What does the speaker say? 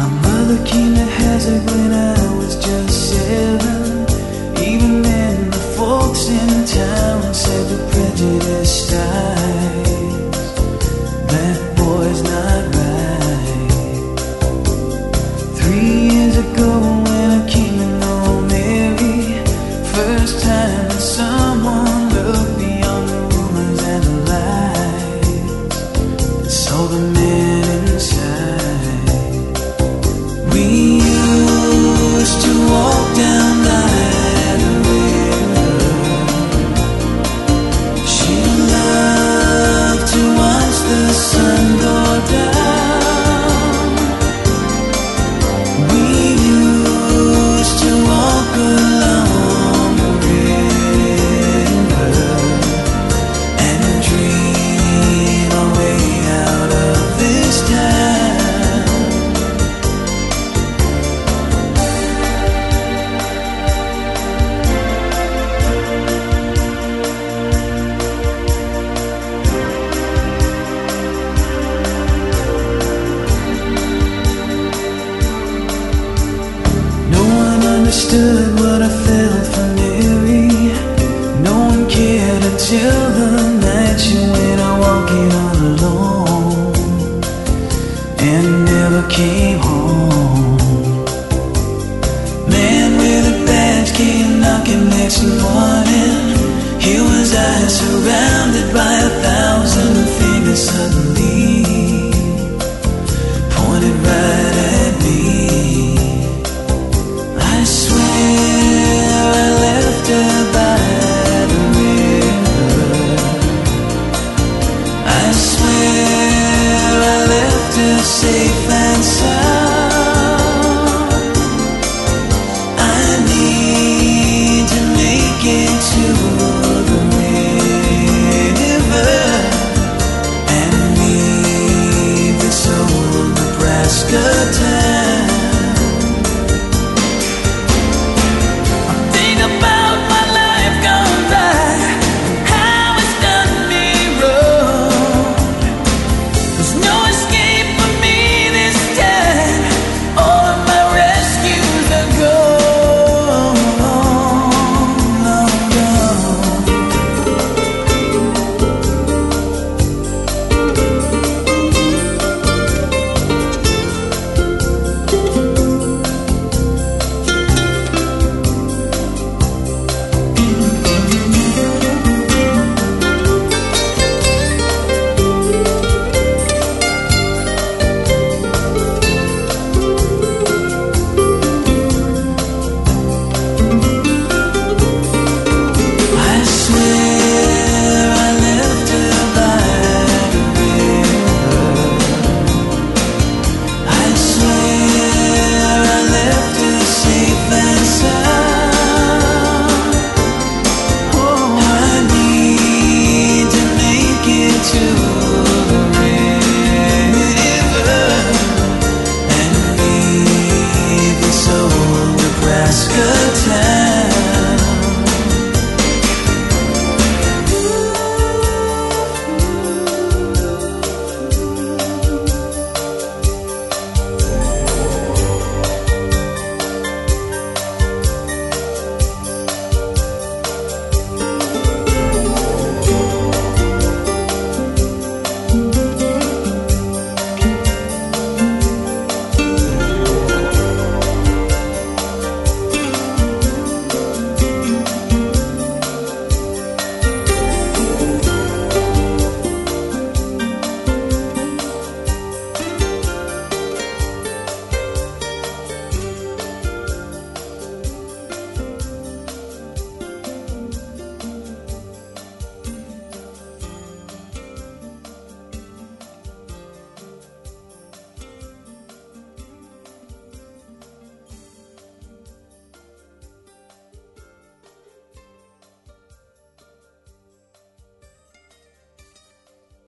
Mother came to hazard when I was just 7. Even then the folks in town said the prejudice dies. That boy's not right. 3 years ago when I came to know Mary, first time that someone looked beyond the rumors and the lies and saw the man inside. We used to walk down by the river. She loved to watch the sun go down. We used to walk along the river and dream our way out of this town. Understood what I felt for Mary. No one cared until the night she went out walking all alone and never came home. Man with a badge came knocking next morning. Here was I surrounded by 1,000 fingers suddenly.